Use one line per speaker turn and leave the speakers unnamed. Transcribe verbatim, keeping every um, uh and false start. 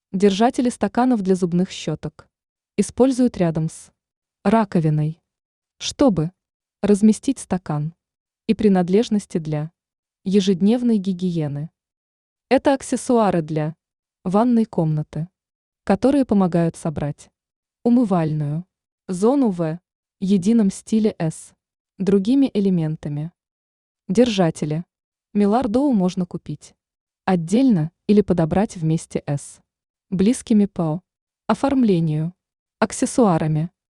Держатели стаканов для зубных щеток используют рядом с раковиной, чтобы разместить стакан и принадлежности для ежедневной гигиены. Это аксессуары для ванной комнаты, которые помогают собрать умывальную зону в едином стиле с другими элементами. Держатели Милардоу можно купить отдельно или подобрать вместе с близкими по оформлению аксессуарами.